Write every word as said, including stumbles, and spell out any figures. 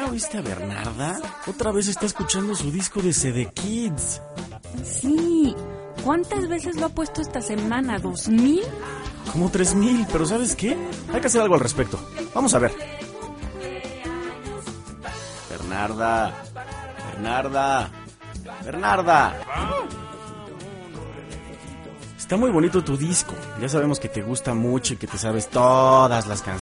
oíste a Bernarda? Otra vez está escuchando su disco de C D Kids. Sí. ¿Cuántas veces lo ha puesto esta semana? ¿Dos mil? Como tres mil, pero ¿sabes qué? Hay que hacer algo al respecto. Vamos a ver. Bernarda. Bernarda. Bernarda. Está muy bonito tu disco. Ya sabemos que te gusta mucho y que te sabes todas las canciones.